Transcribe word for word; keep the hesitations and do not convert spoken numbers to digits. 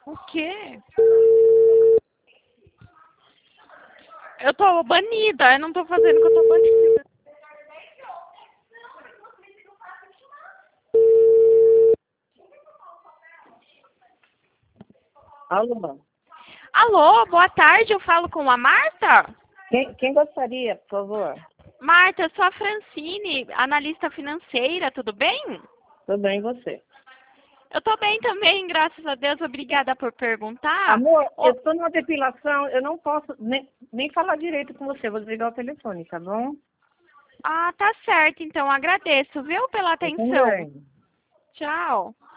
O quê? Eu tô banida, eu não tô fazendo o que eu tô banida. Alô? Alô, boa tarde, eu falo com a Marta? Quem, quem gostaria, por favor? Marta, eu sou a Francine, analista financeira, tudo bem? Tudo bem, e você? Eu tô bem também, graças a Deus, obrigada por perguntar. Amor, Ô, eu estou numa depilação, eu não posso nem, nem falar direito com você, vou desligar o telefone, tá bom? ah, tá certo, então agradeço, viu, pela Eu atenção. também. Tchau.